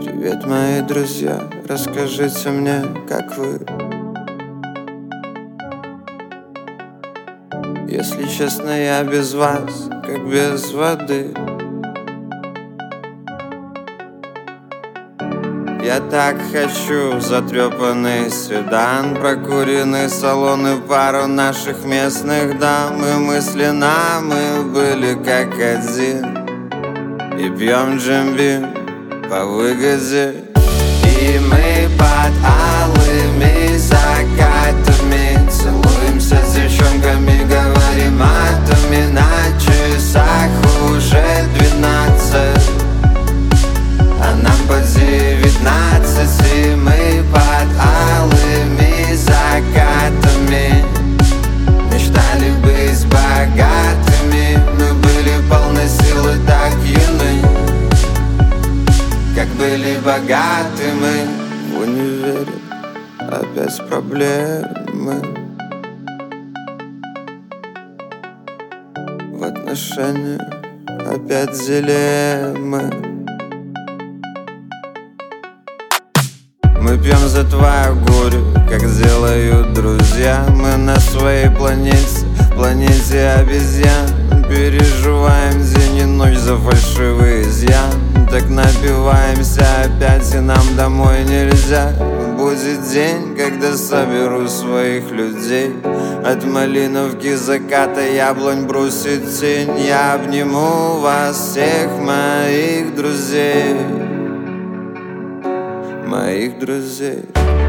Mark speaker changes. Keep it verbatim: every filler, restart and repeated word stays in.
Speaker 1: Привет, мои друзья, расскажите мне, как вы? Если честно, я без вас, как без воды. Я так хочу затрепанный седан, прокуренный салон и пару наших местных дам. И мысленно мы были как один, и пьем джимбим по выгоде. И мы под алыми закатами целуемся с девчонками, говорим матами. На часах уже двенадцать, а нам по девятнадцать. И мы под алыми закатами мечтали быть богатыми. Мы были полны силы, так юны, как были богаты мы. В универе опять проблемы, в отношениях опять дилеммы. Мы пьем за твое горе, как делают друзья. Мы на своей планете, планете обезьян, переживаем день и ночь за фальшивый изъян. Так напиваемся опять, и нам домой нельзя. Будет день, когда соберу своих людей. От малиновки заката яблонь бросит тень. Я обниму вас всех, моих друзей, моих друзей.